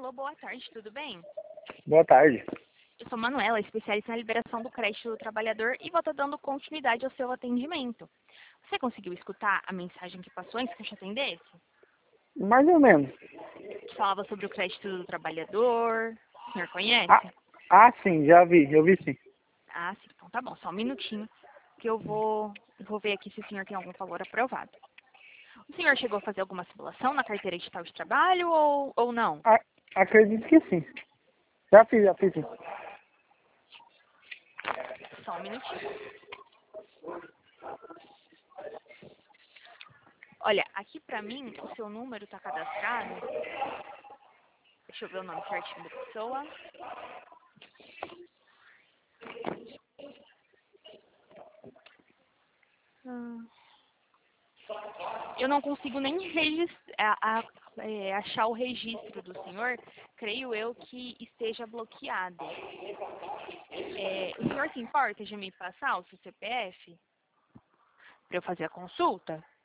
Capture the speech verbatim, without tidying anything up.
Alô, boa tarde, tudo bem? Boa tarde. Eu sou Manuela, especialista na liberação do crédito do trabalhador e vou estar dando continuidade ao seu atendimento. Você conseguiu escutar a mensagem que passou antes que eu te atendesse? Mais ou menos. Que falava sobre o crédito do trabalhador. O senhor conhece? Ah, ah, sim, já vi, eu vi sim. Ah, sim, então tá bom, só um minutinho que eu vou, eu vou ver aqui se o senhor tem algum valor aprovado. O senhor chegou a fazer alguma simulação na carteira digital de trabalho ou, ou não? Ah, acredito que sim. Já fiz, já fiz sim. Só um minutinho. Olha, aqui pra mim o seu número tá cadastrado. Deixa eu ver o nome certinho da pessoa. Hum. Eu não consigo nem registrar, a, a, é, achar o registro do senhor. Creio eu que esteja bloqueado. É, o senhor se importa de me passar o seu C P F para eu fazer a consulta?